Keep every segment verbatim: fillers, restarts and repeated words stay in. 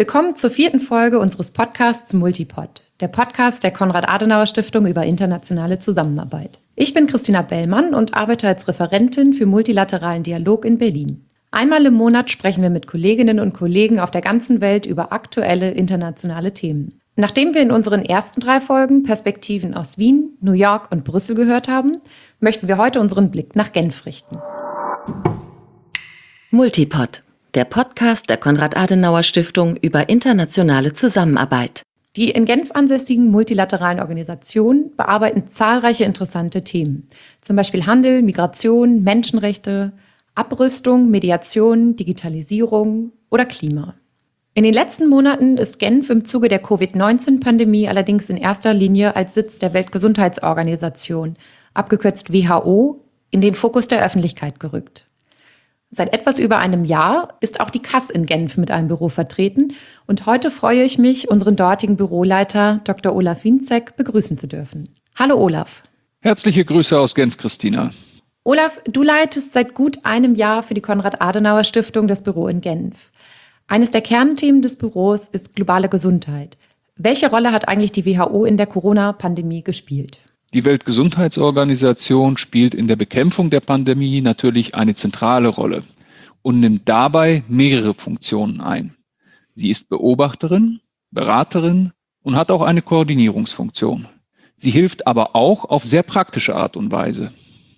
Willkommen zur vierten Folge unseres Podcasts Multipod, der Podcast der Konrad-Adenauer-Stiftung über internationale Zusammenarbeit. Ich bin Christina Bellmann und arbeite als Referentin für multilateralen Dialog in Berlin. Einmal im Monat sprechen wir mit Kolleginnen und Kollegen auf der ganzen Welt über aktuelle internationale Themen. Nachdem wir in unseren ersten drei Folgen Perspektiven aus Wien, New York und Brüssel gehört haben, möchten wir heute unseren Blick nach Genf richten. Multipod, der Podcast der Konrad-Adenauer-Stiftung über internationale Zusammenarbeit. Die in Genf ansässigen multilateralen Organisationen bearbeiten zahlreiche interessante Themen, zum Beispiel Handel, Migration, Menschenrechte, Abrüstung, Mediation, Digitalisierung oder Klima. In den letzten Monaten ist Genf im Zuge der Covid neunzehn Pandemie allerdings in erster Linie als Sitz der Weltgesundheitsorganisation, abgekürzt W H O, in den Fokus der Öffentlichkeit gerückt. Seit etwas über einem Jahr ist auch die K A S in Genf mit einem Büro vertreten und heute freue ich mich, unseren dortigen Büroleiter Doktor Olaf Winzek begrüßen zu dürfen. Hallo Olaf. Herzliche Grüße aus Genf, Christina. Olaf, du leitest seit gut einem Jahr für die Konrad-Adenauer-Stiftung das Büro in Genf. Eines der Kernthemen des Büros ist globale Gesundheit. Welche Rolle hat eigentlich die W H O in der Corona-Pandemie gespielt? Die Weltgesundheitsorganisation spielt in der Bekämpfung der Pandemie natürlich eine zentrale Rolle und nimmt dabei mehrere Funktionen ein. Sie ist Beobachterin, Beraterin und hat auch eine Koordinierungsfunktion. Sie hilft aber auch auf sehr praktische Art und Weise.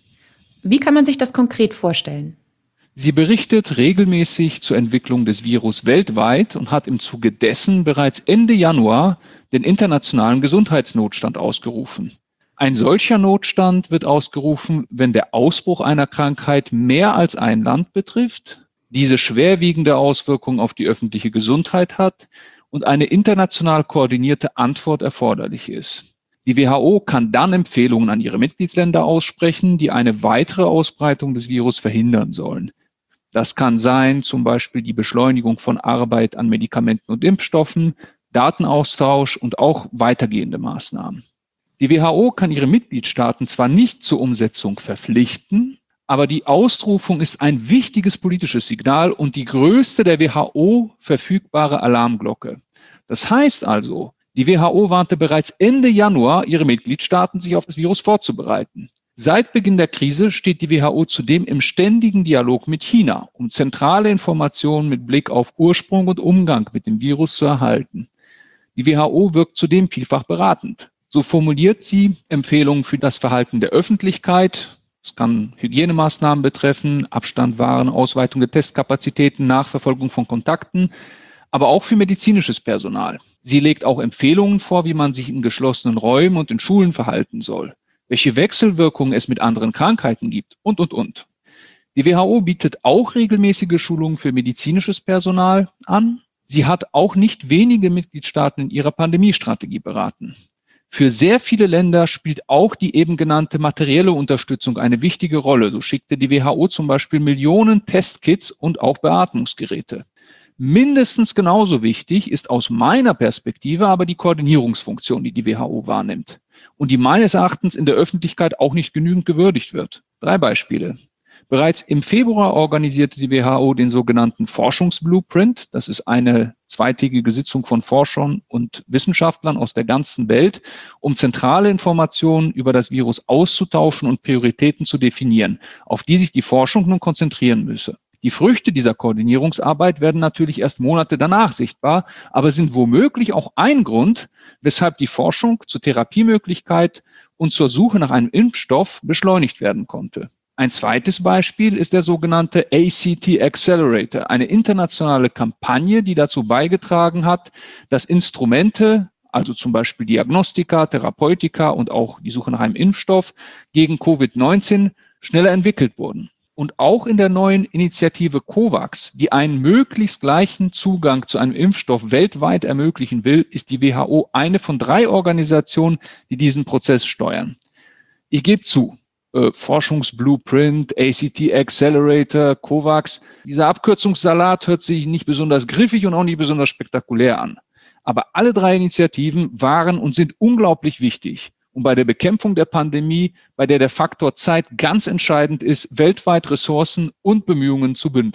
Wie kann man sich das konkret vorstellen? Sie berichtet regelmäßig zur Entwicklung des Virus weltweit und hat im Zuge dessen bereits Ende Januar den internationalen Gesundheitsnotstand ausgerufen. Ein solcher Notstand wird ausgerufen, wenn der Ausbruch einer Krankheit mehr als ein Land betrifft, diese schwerwiegende Auswirkungen auf die öffentliche Gesundheit hat und eine international koordinierte Antwort erforderlich ist. Die W H O kann dann Empfehlungen an ihre Mitgliedsländer aussprechen, die eine weitere Ausbreitung des Virus verhindern sollen. Das kann sein, zum Beispiel die Beschleunigung von Arbeit an Medikamenten und Impfstoffen, Datenaustausch und auch weitergehende Maßnahmen. Die W H O kann ihre Mitgliedstaaten zwar nicht zur Umsetzung verpflichten, aber die Ausrufung ist ein wichtiges politisches Signal und die größte der W H O verfügbare Alarmglocke. Das heißt also, die W H O warnte bereits Ende Januar ihre Mitgliedstaaten, sich auf das Virus vorzubereiten. Seit Beginn der Krise steht die W H O zudem im ständigen Dialog mit China, um zentrale Informationen mit Blick auf Ursprung und Umgang mit dem Virus zu erhalten. Die W H O wirkt zudem vielfach beratend. So formuliert sie Empfehlungen für das Verhalten der Öffentlichkeit. Es kann Hygienemaßnahmen betreffen, Abstand wahren, Ausweitung der Testkapazitäten, Nachverfolgung von Kontakten, aber auch für medizinisches Personal. Sie legt auch Empfehlungen vor, wie man sich in geschlossenen Räumen und in Schulen verhalten soll, welche Wechselwirkungen es mit anderen Krankheiten gibt und, und, und. Die W H O bietet auch regelmäßige Schulungen für medizinisches Personal an. Sie hat auch nicht wenige Mitgliedstaaten in ihrer Pandemiestrategie beraten. Für sehr viele Länder spielt auch die eben genannte materielle Unterstützung eine wichtige Rolle. So schickte die W H O zum Beispiel Millionen Testkits und auch Beatmungsgeräte. Mindestens genauso wichtig ist aus meiner Perspektive aber die Koordinierungsfunktion, die die W H O wahrnimmt und die meines Erachtens in der Öffentlichkeit auch nicht genügend gewürdigt wird. Drei Beispiele. Bereits im Februar organisierte die W H O den sogenannten Forschungsblueprint. Das ist eine zweitägige Sitzung von Forschern und Wissenschaftlern aus der ganzen Welt, um zentrale Informationen über das Virus auszutauschen und Prioritäten zu definieren, auf die sich die Forschung nun konzentrieren müsse. Die Früchte dieser Koordinierungsarbeit werden natürlich erst Monate danach sichtbar, aber sind womöglich auch ein Grund, weshalb die Forschung zur Therapiemöglichkeit und zur Suche nach einem Impfstoff beschleunigt werden konnte. Ein zweites Beispiel ist der sogenannte A C T Accelerator, eine internationale Kampagne, die dazu beigetragen hat, dass Instrumente, also zum Beispiel Diagnostika, Therapeutika und auch die Suche nach einem Impfstoff gegen Covid neunzehn schneller entwickelt wurden. Und auch in der neuen Initiative COVAX, die einen möglichst gleichen Zugang zu einem Impfstoff weltweit ermöglichen will, ist die W H O eine von drei Organisationen, die diesen Prozess steuern. Ich gebe zu, äh, Forschungsblueprint, A C T Accelerator, COVAX, dieser Abkürzungssalat hört sich nicht besonders griffig und auch nicht besonders spektakulär an. Aber alle drei Initiativen waren und sind unglaublich wichtig. Und bei der Bekämpfung der Pandemie, bei der der Faktor Zeit ganz entscheidend ist, weltweit Ressourcen und Bemühungen zu bündeln.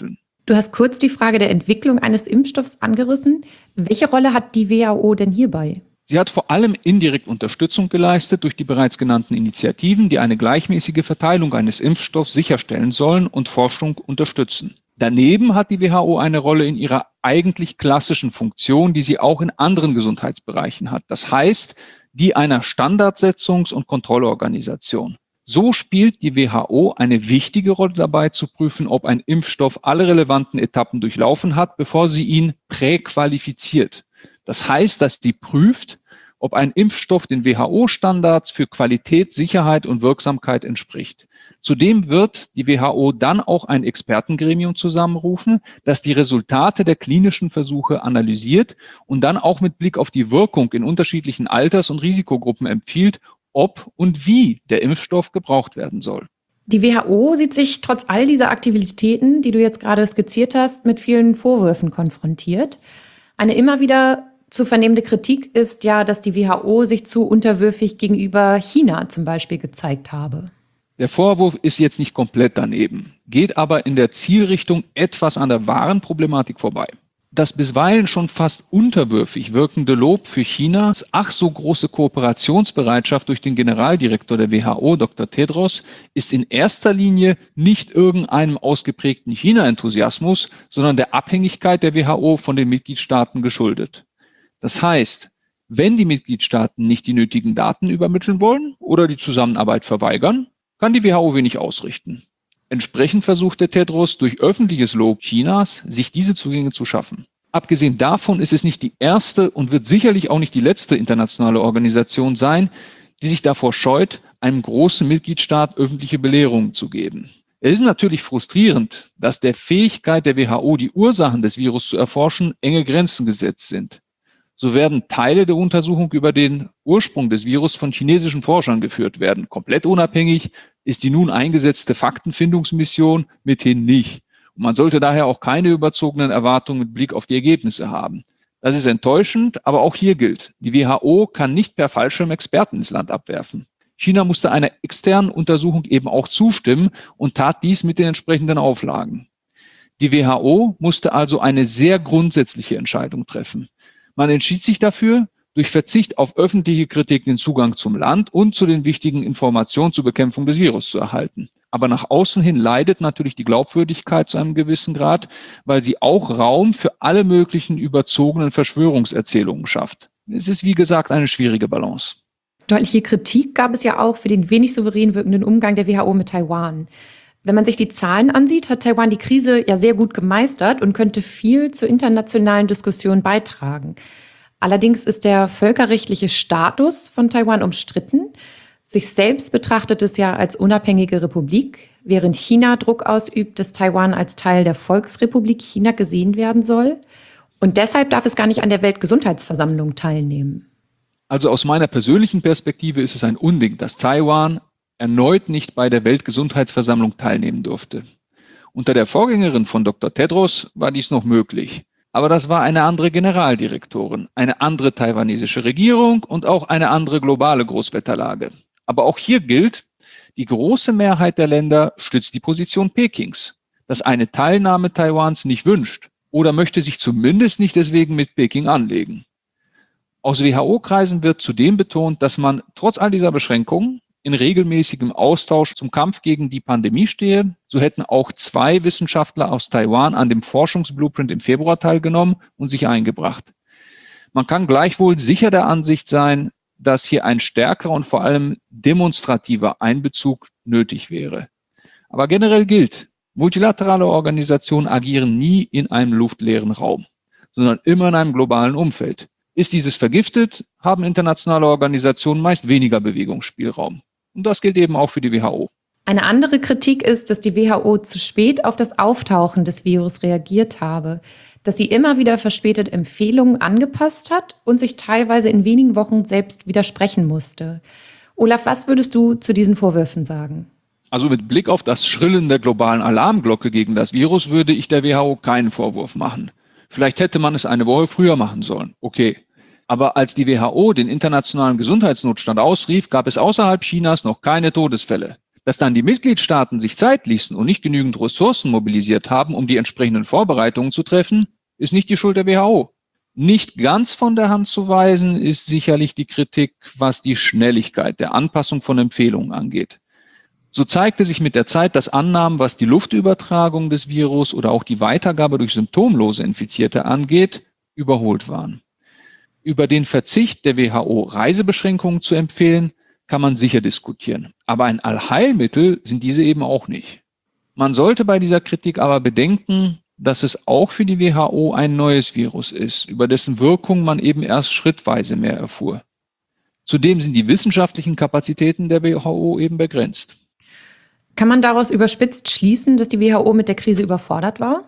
Du hast kurz die Frage der Entwicklung eines Impfstoffs angerissen. Welche Rolle hat die W H O denn hierbei? Sie hat vor allem indirekt Unterstützung geleistet durch die bereits genannten Initiativen, die eine gleichmäßige Verteilung eines Impfstoffs sicherstellen sollen und Forschung unterstützen. Daneben hat die W H O eine Rolle in ihrer eigentlich klassischen Funktion, die sie auch in anderen Gesundheitsbereichen hat. Das heißt, die einer Standardsetzungs- und Kontrollorganisation. So spielt die W H O eine wichtige Rolle dabei, zu prüfen, ob ein Impfstoff alle relevanten Etappen durchlaufen hat, bevor sie ihn präqualifiziert. Das heißt, dass sie prüft, ob ein Impfstoff den W H O-Standards für Qualität, Sicherheit und Wirksamkeit entspricht. Zudem wird die W H O dann auch ein Expertengremium zusammenrufen, das die Resultate der klinischen Versuche analysiert und dann auch mit Blick auf die Wirkung in unterschiedlichen Alters- und Risikogruppen empfiehlt, ob und wie der Impfstoff gebraucht werden soll. Die W H O sieht sich trotz all dieser Aktivitäten, die du jetzt gerade skizziert hast, mit vielen Vorwürfen konfrontiert. Eine immer wieder zu vernehmende Kritik ist ja, dass die W H O sich zu unterwürfig gegenüber China zum Beispiel gezeigt habe. Der Vorwurf ist jetzt nicht komplett daneben, geht aber in der Zielrichtung etwas an der wahren Problematik vorbei. Das bisweilen schon fast unterwürfig wirkende Lob für Chinas ach so große Kooperationsbereitschaft durch den Generaldirektor der W H O, Doktor Tedros, ist in erster Linie nicht irgendeinem ausgeprägten China-Enthusiasmus, sondern der Abhängigkeit der W H O von den Mitgliedstaaten geschuldet. Das heißt, wenn die Mitgliedstaaten nicht die nötigen Daten übermitteln wollen oder die Zusammenarbeit verweigern, kann die W H O wenig ausrichten. Entsprechend versucht der Tedros durch öffentliches Lob Chinas, sich diese Zugänge zu schaffen. Abgesehen davon ist es nicht die erste und wird sicherlich auch nicht die letzte internationale Organisation sein, die sich davor scheut, einem großen Mitgliedstaat öffentliche Belehrungen zu geben. Es ist natürlich frustrierend, dass der Fähigkeit der W H O, die Ursachen des Virus zu erforschen, enge Grenzen gesetzt sind. So werden Teile der Untersuchung über den Ursprung des Virus von chinesischen Forschern geführt werden. Komplett unabhängig ist die nun eingesetzte Faktenfindungsmission mithin nicht. Und man sollte daher auch keine überzogenen Erwartungen mit Blick auf die Ergebnisse haben. Das ist enttäuschend, aber auch hier gilt, die W H O kann nicht per falschem Experten ins Land abwerfen. China musste einer externen Untersuchung eben auch zustimmen und tat dies mit den entsprechenden Auflagen. Die W H O musste also eine sehr grundsätzliche Entscheidung treffen. Man entschied sich dafür, durch Verzicht auf öffentliche Kritik den Zugang zum Land und zu den wichtigen Informationen zur Bekämpfung des Virus zu erhalten. Aber nach außen hin leidet natürlich die Glaubwürdigkeit zu einem gewissen Grad, weil sie auch Raum für alle möglichen überzogenen Verschwörungserzählungen schafft. Es ist, wie gesagt, eine schwierige Balance. Deutliche Kritik gab es ja auch für den wenig souverän wirkenden Umgang der W H O mit Taiwan. Wenn man sich die Zahlen ansieht, hat Taiwan die Krise ja sehr gut gemeistert und könnte viel zur internationalen Diskussion beitragen. Allerdings ist der völkerrechtliche Status von Taiwan umstritten. Sich selbst betrachtet es ja als unabhängige Republik, während China Druck ausübt, dass Taiwan als Teil der Volksrepublik China gesehen werden soll. Und deshalb darf es gar nicht an der Weltgesundheitsversammlung teilnehmen. Also aus meiner persönlichen Perspektive ist es ein Unding, dass Taiwan erneut nicht bei der Weltgesundheitsversammlung teilnehmen durfte. Unter der Vorgängerin von Doktor Tedros war dies noch möglich. Aber das war eine andere Generaldirektorin, eine andere taiwanesische Regierung und auch eine andere globale Großwetterlage. Aber auch hier gilt, die große Mehrheit der Länder stützt die Position Pekings, das eine Teilnahme Taiwans nicht wünscht oder möchte sich zumindest nicht deswegen mit Peking anlegen. Aus W H O-Kreisen wird zudem betont, dass man trotz all dieser Beschränkungen in regelmäßigem Austausch zum Kampf gegen die Pandemie stehe. So hätten auch zwei Wissenschaftler aus Taiwan an dem Forschungsblueprint im Februar teilgenommen und sich eingebracht. Man kann gleichwohl sicher der Ansicht sein, dass hier ein stärkerer und vor allem demonstrativer Einbezug nötig wäre. Aber generell gilt, multilaterale Organisationen agieren nie in einem luftleeren Raum, sondern immer in einem globalen Umfeld. Ist dieses vergiftet, haben internationale Organisationen meist weniger Bewegungsspielraum. Und das gilt eben auch für die W H O. Eine andere Kritik ist, dass die W H O zu spät auf das Auftauchen des Virus reagiert habe, dass sie immer wieder verspätet Empfehlungen angepasst hat und sich teilweise in wenigen Wochen selbst widersprechen musste. Olaf, was würdest du zu diesen Vorwürfen sagen? Also mit Blick auf das Schrillen der globalen Alarmglocke gegen das Virus würde ich der W H O keinen Vorwurf machen. Vielleicht hätte man es eine Woche früher machen sollen. Okay. Aber als die W H O den internationalen Gesundheitsnotstand ausrief, gab es außerhalb Chinas noch keine Todesfälle. Dass dann die Mitgliedstaaten sich Zeit ließen und nicht genügend Ressourcen mobilisiert haben, um die entsprechenden Vorbereitungen zu treffen, ist nicht die Schuld der W H O. Nicht ganz von der Hand zu weisen ist sicherlich die Kritik, was die Schnelligkeit der Anpassung von Empfehlungen angeht. So zeigte sich mit der Zeit, dass Annahmen, was die Luftübertragung des Virus oder auch die Weitergabe durch symptomlose Infizierte angeht, überholt waren. Über den Verzicht der W H O, Reisebeschränkungen zu empfehlen, kann man sicher diskutieren. Aber ein Allheilmittel sind diese eben auch nicht. Man sollte bei dieser Kritik aber bedenken, dass es auch für die W H O ein neues Virus ist, über dessen Wirkung man eben erst schrittweise mehr erfuhr. Zudem sind die wissenschaftlichen Kapazitäten der W H O eben begrenzt. Kann man daraus überspitzt schließen, dass die W H O mit der Krise überfordert war?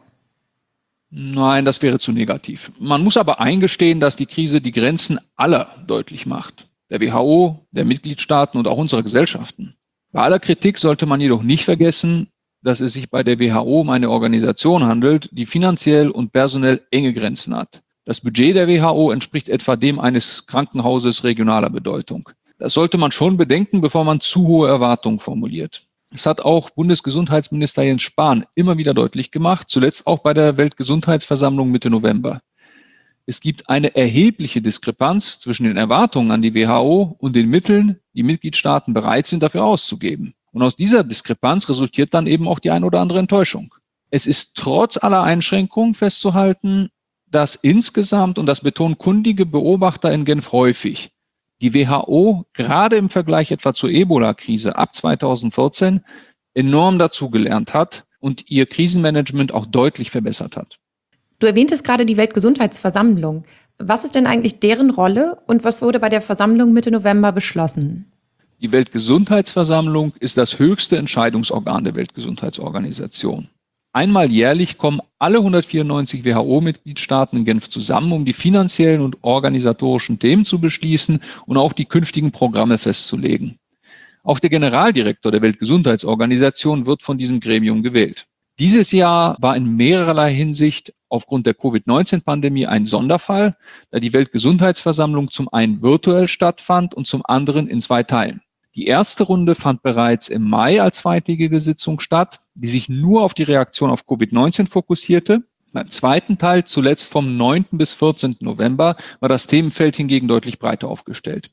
Nein, das wäre zu negativ. Man muss aber eingestehen, dass die Krise die Grenzen aller deutlich macht. Der W H O, der Mitgliedstaaten und auch unserer Gesellschaften. Bei aller Kritik sollte man jedoch nicht vergessen, dass es sich bei der W H O um eine Organisation handelt, die finanziell und personell enge Grenzen hat. Das Budget der W H O entspricht etwa dem eines Krankenhauses regionaler Bedeutung. Das sollte man schon bedenken, bevor man zu hohe Erwartungen formuliert. Das hat auch Bundesgesundheitsminister Jens Spahn immer wieder deutlich gemacht, zuletzt auch bei der Weltgesundheitsversammlung Mitte November. Es gibt eine erhebliche Diskrepanz zwischen den Erwartungen an die W H O und den Mitteln, die Mitgliedstaaten bereit sind, dafür auszugeben. Und aus dieser Diskrepanz resultiert dann eben auch die ein oder andere Enttäuschung. Es ist trotz aller Einschränkungen festzuhalten, dass insgesamt, und das betonen kundige Beobachter in Genf häufig, die W H O gerade im Vergleich etwa zur Ebola-Krise ab zweitausendvierzehn enorm dazugelernt hat und ihr Krisenmanagement auch deutlich verbessert hat. Du erwähntest gerade die Weltgesundheitsversammlung. Was ist denn eigentlich deren Rolle und was wurde bei der Versammlung Mitte November beschlossen? Die Weltgesundheitsversammlung ist das höchste Entscheidungsorgan der Weltgesundheitsorganisation. Einmal jährlich kommen alle hundertvierundneunzig W H O-Mitgliedstaaten in Genf zusammen, um die finanziellen und organisatorischen Themen zu beschließen und auch die künftigen Programme festzulegen. Auch der Generaldirektor der Weltgesundheitsorganisation wird von diesem Gremium gewählt. Dieses Jahr war in mehrerlei Hinsicht aufgrund der Covid neunzehn Pandemie ein Sonderfall, da die Weltgesundheitsversammlung zum einen virtuell stattfand und zum anderen in zwei Teilen. Die erste Runde fand bereits im Mai als zweitägige Sitzung statt, die sich nur auf die Reaktion auf Covid neunzehn fokussierte. Beim zweiten Teil, zuletzt vom neunten bis vierzehnten November, war das Themenfeld hingegen deutlich breiter aufgestellt.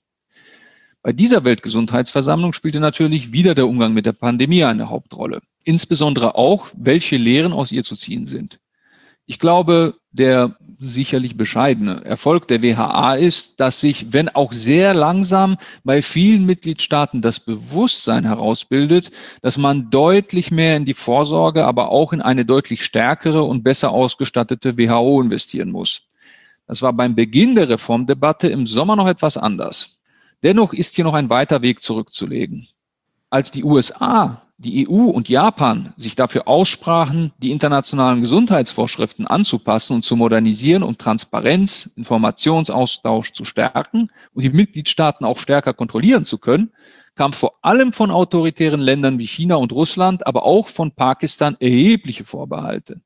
Bei dieser Weltgesundheitsversammlung spielte natürlich wieder der Umgang mit der Pandemie eine Hauptrolle. Insbesondere auch, welche Lehren aus ihr zu ziehen sind. Ich glaube, der sicherlich bescheidene Erfolg der W H A ist, dass sich, wenn auch sehr langsam, bei vielen Mitgliedstaaten das Bewusstsein herausbildet, dass man deutlich mehr in die Vorsorge, aber auch in eine deutlich stärkere und besser ausgestattete W H O investieren muss. Das war beim Beginn der Reformdebatte im Sommer noch etwas anders. Dennoch ist hier noch ein weiter Weg zurückzulegen. Als die U S A, die E U und Japan sich dafür aussprachen, die internationalen Gesundheitsvorschriften anzupassen und zu modernisieren, um Transparenz, Informationsaustausch zu stärken und die Mitgliedstaaten auch stärker kontrollieren zu können, kam vor allem von autoritären Ländern wie China und Russland, aber auch von Pakistan erhebliche Vorbehalte.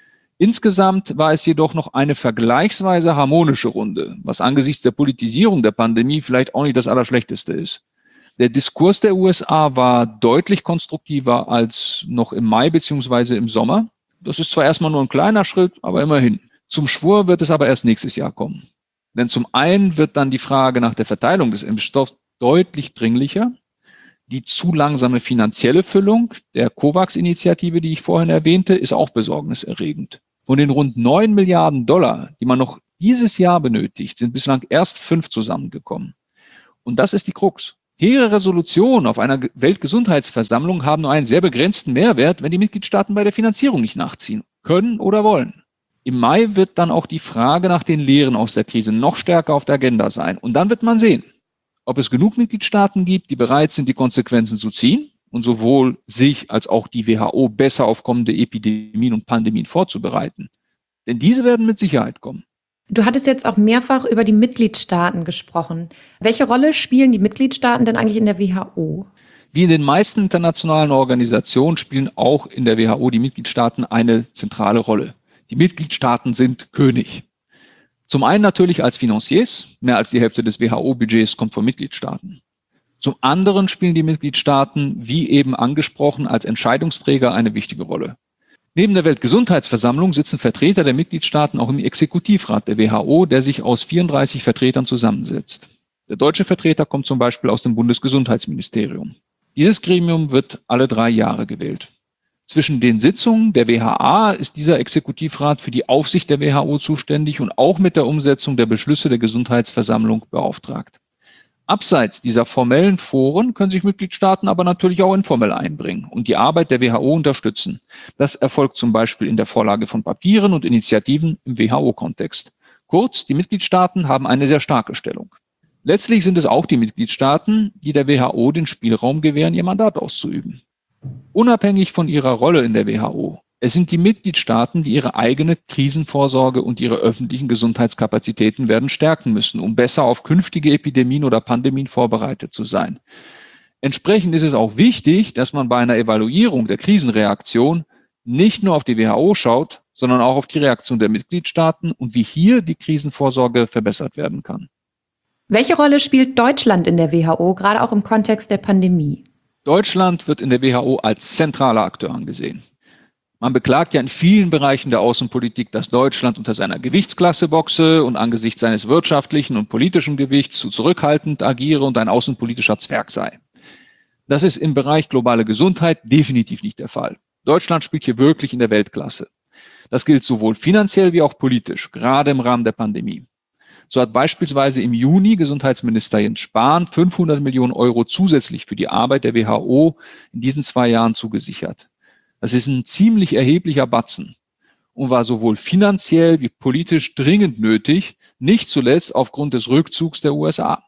Insgesamt war es jedoch noch eine vergleichsweise harmonische Runde, was angesichts der Politisierung der Pandemie vielleicht auch nicht das Allerschlechteste ist. Der Diskurs der U S A war deutlich konstruktiver als noch im Mai bzw. im Sommer. Das ist zwar erstmal nur ein kleiner Schritt, aber immerhin. Zum Schwur wird es aber erst nächstes Jahr kommen. Denn zum einen wird dann die Frage nach der Verteilung des Impfstoffs deutlich dringlicher. Die zu langsame finanzielle Füllung der COVAX-Initiative, die ich vorhin erwähnte, ist auch besorgniserregend. Von den rund neun Milliarden Dollar, die man noch dieses Jahr benötigt, sind bislang erst fünf zusammengekommen. Und das ist die Krux. Hehre Resolutionen auf einer Weltgesundheitsversammlung haben nur einen sehr begrenzten Mehrwert, wenn die Mitgliedstaaten bei der Finanzierung nicht nachziehen können oder wollen. Im Mai wird dann auch die Frage nach den Lehren aus der Krise noch stärker auf der Agenda sein. Und dann wird man sehen, ob es genug Mitgliedstaaten gibt, die bereit sind, die Konsequenzen zu ziehen und sowohl sich als auch die W H O besser auf kommende Epidemien und Pandemien vorzubereiten. Denn diese werden mit Sicherheit kommen. Du hattest jetzt auch mehrfach über die Mitgliedstaaten gesprochen. Welche Rolle spielen die Mitgliedstaaten denn eigentlich in der W H O? Wie in den meisten internationalen Organisationen spielen auch in der W H O die Mitgliedstaaten eine zentrale Rolle. Die Mitgliedstaaten sind König. Zum einen natürlich als Financiers, mehr als die Hälfte des W H O-Budgets kommt von Mitgliedstaaten. Zum anderen spielen die Mitgliedstaaten, wie eben angesprochen, als Entscheidungsträger eine wichtige Rolle. Neben der Weltgesundheitsversammlung sitzen Vertreter der Mitgliedstaaten auch im Exekutivrat der W H O, der sich aus vierunddreißig Vertretern zusammensetzt. Der deutsche Vertreter kommt zum Beispiel aus dem Bundesgesundheitsministerium. Dieses Gremium wird alle drei Jahre gewählt. Zwischen den Sitzungen der W H A ist dieser Exekutivrat für die Aufsicht der W H O zuständig und auch mit der Umsetzung der Beschlüsse der Gesundheitsversammlung beauftragt. Abseits dieser formellen Foren können sich Mitgliedstaaten aber natürlich auch informell einbringen und die Arbeit der W H O unterstützen. Das erfolgt zum Beispiel in der Vorlage von Papieren und Initiativen im W H O-Kontext. Kurz, die Mitgliedstaaten haben eine sehr starke Stellung. Letztlich sind es auch die Mitgliedstaaten, die der W H O den Spielraum gewähren, ihr Mandat auszuüben. Unabhängig von ihrer Rolle in der W H O, es sind die Mitgliedstaaten, die ihre eigene Krisenvorsorge und ihre öffentlichen Gesundheitskapazitäten werden stärken müssen, um besser auf künftige Epidemien oder Pandemien vorbereitet zu sein. Entsprechend ist es auch wichtig, dass man bei einer Evaluierung der Krisenreaktion nicht nur auf die W H O schaut, sondern auch auf die Reaktion der Mitgliedstaaten und wie hier die Krisenvorsorge verbessert werden kann. Welche Rolle spielt Deutschland in der W H O, gerade auch im Kontext der Pandemie? Deutschland wird in der W H O als zentraler Akteur angesehen. Man beklagt ja in vielen Bereichen der Außenpolitik, dass Deutschland unter seiner Gewichtsklasse boxe und angesichts seines wirtschaftlichen und politischen Gewichts zu zurückhaltend agiere und ein außenpolitischer Zwerg sei. Das ist im Bereich globale Gesundheit definitiv nicht der Fall. Deutschland spielt hier wirklich in der Weltklasse. Das gilt sowohl finanziell wie auch politisch, gerade im Rahmen der Pandemie. So hat beispielsweise im Juni Gesundheitsminister Jens Spahn fünfhundert Millionen Euro zusätzlich für die Arbeit der W H O in diesen zwei Jahren zugesichert. Das ist ein ziemlich erheblicher Batzen und war sowohl finanziell wie politisch dringend nötig, nicht zuletzt aufgrund des Rückzugs der U S A.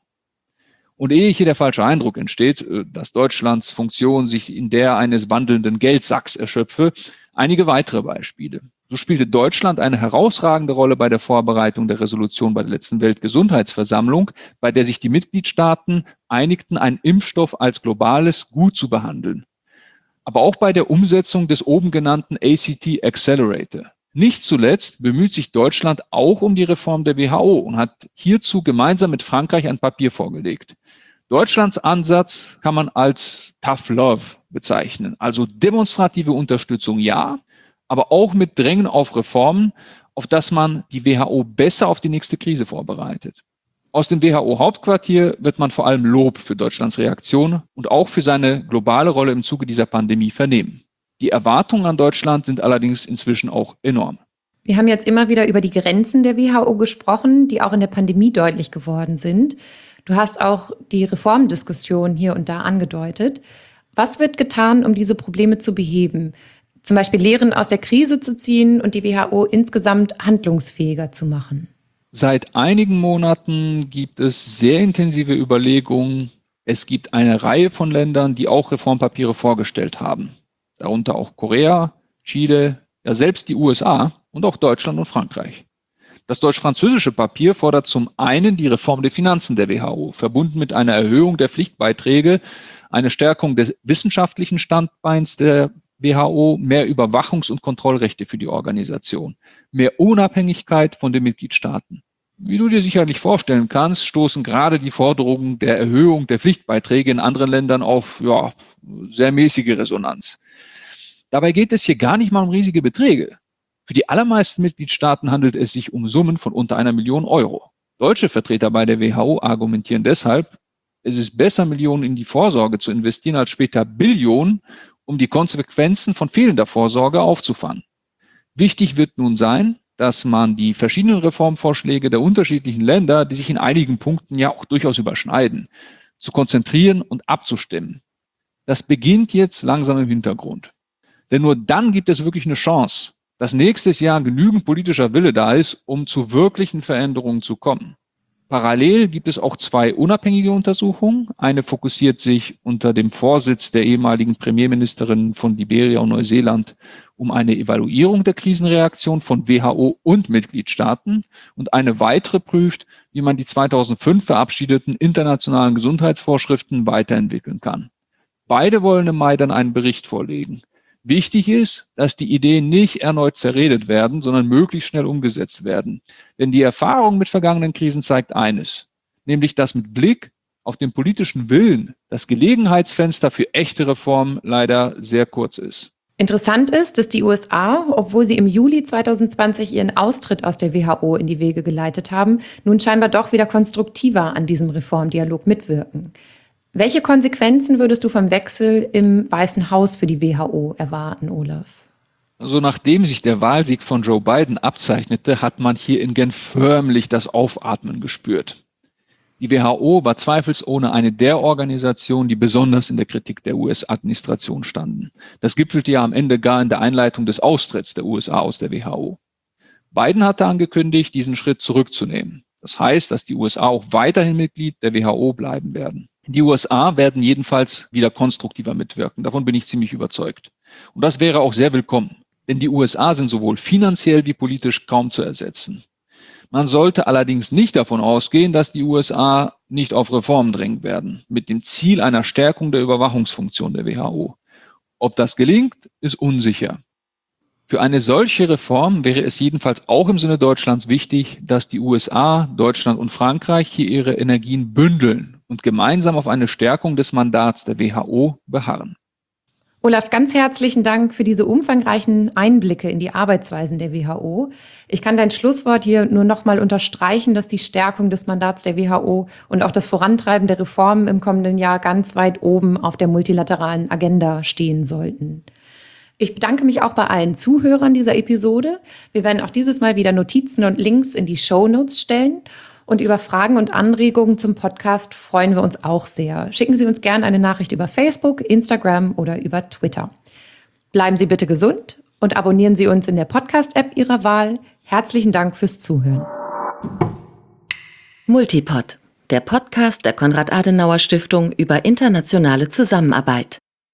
Und ehe hier der falsche Eindruck entsteht, dass Deutschlands Funktion sich in der eines wandelnden Geldsacks erschöpfe, einige weitere Beispiele. So spielte Deutschland eine herausragende Rolle bei der Vorbereitung der Resolution bei der letzten Weltgesundheitsversammlung, bei der sich die Mitgliedstaaten einigten, einen Impfstoff als globales Gut zu behandeln. Aber auch bei der Umsetzung des oben genannten A C T Accelerator. Nicht zuletzt bemüht sich Deutschland auch um die Reform der W H O und hat hierzu gemeinsam mit Frankreich ein Papier vorgelegt. Deutschlands Ansatz kann man als Tough Love bezeichnen, also demonstrative Unterstützung ja, aber auch mit Drängen auf Reformen, auf dass man die W H O besser auf die nächste Krise vorbereitet. Aus dem W H O-Hauptquartier wird man vor allem Lob für Deutschlands Reaktion und auch für seine globale Rolle im Zuge dieser Pandemie vernehmen. Die Erwartungen an Deutschland sind allerdings inzwischen auch enorm. Wir haben jetzt immer wieder über die Grenzen der W H O gesprochen, die auch in der Pandemie deutlich geworden sind. Du hast auch die Reformdiskussion hier und da angedeutet. Was wird getan, um diese Probleme zu beheben? Zum Beispiel Lehren aus der Krise zu ziehen und die W H O insgesamt handlungsfähiger zu machen? Seit einigen Monaten gibt es sehr intensive Überlegungen. Es gibt eine Reihe von Ländern, die auch Reformpapiere vorgestellt haben. Darunter auch Korea, Chile, ja selbst die U S A und auch Deutschland und Frankreich. Das deutsch-französische Papier fordert zum einen die Reform der Finanzen der W H O, verbunden mit einer Erhöhung der Pflichtbeiträge, eine Stärkung des wissenschaftlichen Standbeins der W H O, mehr Überwachungs- und Kontrollrechte für die Organisation, mehr Unabhängigkeit von den Mitgliedstaaten. Wie du dir sicherlich vorstellen kannst, stoßen gerade die Forderungen der Erhöhung der Pflichtbeiträge in anderen Ländern auf ja, sehr mäßige Resonanz. Dabei geht es hier gar nicht mal um riesige Beträge. Für die allermeisten Mitgliedstaaten handelt es sich um Summen von unter einer Million Euro. Deutsche Vertreter bei der W H O argumentieren deshalb, es ist besser, Millionen in die Vorsorge zu investieren, als später Billionen, um die Konsequenzen von fehlender Vorsorge aufzufangen. Wichtig wird nun sein, dass man die verschiedenen Reformvorschläge der unterschiedlichen Länder, die sich in einigen Punkten ja auch durchaus überschneiden, zu konzentrieren und abzustimmen. Das beginnt jetzt langsam im Hintergrund. Denn nur dann gibt es wirklich eine Chance, dass nächstes Jahr genügend politischer Wille da ist, um zu wirklichen Veränderungen zu kommen. Parallel gibt es auch zwei unabhängige Untersuchungen. Eine fokussiert sich unter dem Vorsitz der ehemaligen Premierministerin von Liberia und Neuseeland um eine Evaluierung der Krisenreaktion von W H O und Mitgliedstaaten und eine weitere prüft, wie man die zweitausendfünf verabschiedeten internationalen Gesundheitsvorschriften weiterentwickeln kann. Beide wollen im Mai dann einen Bericht vorlegen. Wichtig ist, dass die Ideen nicht erneut zerredet werden, sondern möglichst schnell umgesetzt werden. Denn die Erfahrung mit vergangenen Krisen zeigt eines, nämlich dass mit Blick auf den politischen Willen das Gelegenheitsfenster für echte Reformen leider sehr kurz ist. Interessant ist, dass die U S A, obwohl sie im Juli zweitausendzwanzig ihren Austritt aus der W H O in die Wege geleitet haben, nun scheinbar doch wieder konstruktiver an diesem Reformdialog mitwirken. Welche Konsequenzen würdest du vom Wechsel im Weißen Haus für die W H O erwarten, Olaf? Also nachdem sich der Wahlsieg von Joe Biden abzeichnete, hat man hier in Genf förmlich das Aufatmen gespürt. Die W H O war zweifelsohne eine der Organisationen, die besonders in der Kritik der U S-Administration standen. Das gipfelte ja am Ende gar in der Einleitung des Austritts der U S A aus der W H O. Biden hatte angekündigt, diesen Schritt zurückzunehmen. Das heißt, dass die U S A auch weiterhin Mitglied der W H O bleiben werden. Die U S A werden jedenfalls wieder konstruktiver mitwirken. Davon bin ich ziemlich überzeugt. Und das wäre auch sehr willkommen. Denn die U S A sind sowohl finanziell wie politisch kaum zu ersetzen. Man sollte allerdings nicht davon ausgehen, dass die U S A nicht auf Reformen drängen werden, mit dem Ziel einer Stärkung der Überwachungsfunktion der W H O. Ob das gelingt, ist unsicher. Für eine solche Reform wäre es jedenfalls auch im Sinne Deutschlands wichtig, dass die U S A, Deutschland und Frankreich hier ihre Energien bündeln und gemeinsam auf eine Stärkung des Mandats der W H O beharren. Olaf, ganz herzlichen Dank für diese umfangreichen Einblicke in die Arbeitsweisen der W H O. Ich kann dein Schlusswort hier nur noch mal unterstreichen, dass die Stärkung des Mandats der W H O und auch das Vorantreiben der Reformen im kommenden Jahr ganz weit oben auf der multilateralen Agenda stehen sollten. Ich bedanke mich auch bei allen Zuhörern dieser Episode. Wir werden auch dieses Mal wieder Notizen und Links in die Shownotes stellen. Und über Fragen und Anregungen zum Podcast freuen wir uns auch sehr. Schicken Sie uns gerne eine Nachricht über Facebook, Instagram oder über Twitter. Bleiben Sie bitte gesund und abonnieren Sie uns in der Podcast-App Ihrer Wahl. Herzlichen Dank fürs Zuhören. Multipod, der Podcast der Konrad-Adenauer-Stiftung über internationale Zusammenarbeit.